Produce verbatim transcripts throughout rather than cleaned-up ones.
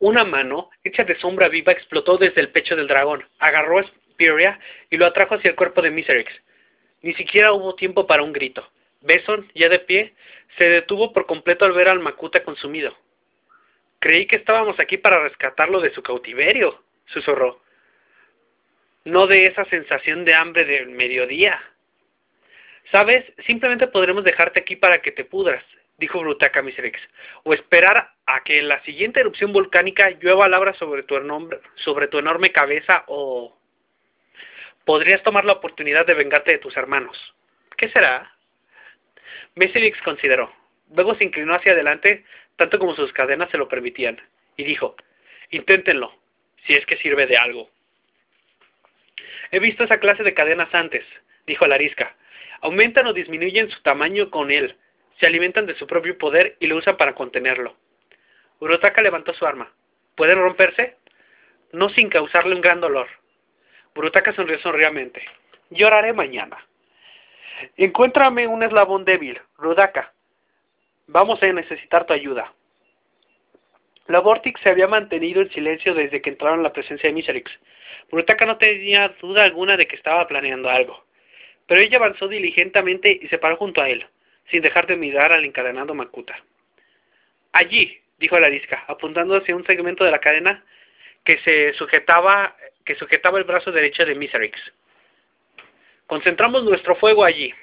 Una mano, hecha de sombra viva, explotó desde el pecho del dragón, agarró a Spiria y lo atrajo hacia el cuerpo de Miserix. Ni siquiera hubo tiempo para un grito. Beson, ya de pie, se detuvo por completo al ver al Makuta consumido. «Creí que estábamos aquí para rescatarlo de su cautiverio», susurró. «No de esa sensación de hambre del mediodía». «¿Sabes? Simplemente podremos dejarte aquí para que te pudras», dijo Brutaca a Miserix, «o esperar a que en la siguiente erupción volcánica llueva lavas sobre tu enorme, sobre tu enorme cabeza o... podrías tomar la oportunidad de vengarte de tus hermanos. ¿Qué será?» Miserix consideró. Luego se inclinó hacia adelante, tanto como sus cadenas se lo permitían, y dijo, «Inténtenlo, si es que sirve de algo». «He visto esa clase de cadenas antes», dijo la arisca. «Aumentan o disminuyen su tamaño con él, se alimentan de su propio poder y lo usan para contenerlo». Brutaca levantó su arma. «¿Pueden romperse?» «No sin causarle un gran dolor». Brutaca sonrió sombríamente. «Lloraré mañana». «Encuéntrame un eslabón débil, Brutaca. Vamos a necesitar tu ayuda». La Vortix se había mantenido en silencio desde que entraron en la presencia de Miserix. Brutaca no tenía duda alguna de que estaba planeando algo. Pero ella avanzó diligentemente y se paró junto a él, sin dejar de mirar al encadenado Makuta. «Allí», dijo la arisca, apuntando hacia un segmento de la cadena que se sujetaba, que sujetaba el brazo derecho de Miserix. «Concentramos nuestro fuego allí».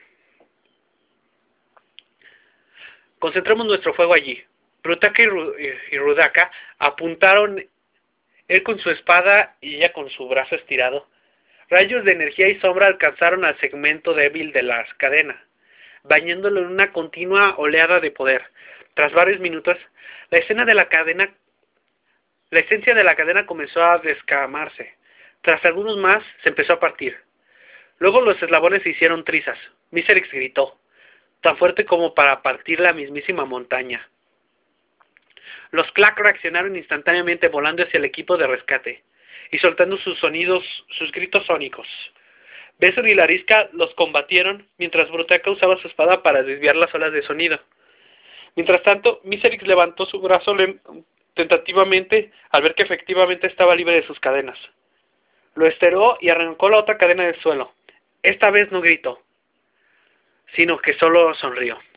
Concentremos nuestro fuego allí. Brutaca y, Ru y Brutaca apuntaron, él con su espada y ella con su brazo estirado. Rayos de energía y sombra alcanzaron al segmento débil de la cadena, bañándolo en una continua oleada de poder. Tras varios minutos, la escena de la cadena, la esencia de la cadena comenzó a descamarse. Tras algunos más, se empezó a partir. Luego los eslabones se hicieron trizas. Miserix gritó, tan fuerte como para partir la mismísima montaña. Los Clack reaccionaron instantáneamente volando hacia el equipo de rescate y soltando sus sonidos, sus gritos sónicos. Beson y la arisca los combatieron mientras Brutaca usaba su espada para desviar las olas de sonido. Mientras tanto, Miserix levantó su brazo tentativamente al ver que efectivamente estaba libre de sus cadenas. Lo estiró y arrancó la otra cadena del suelo. Esta vez no gritó, sino que solo sonrió.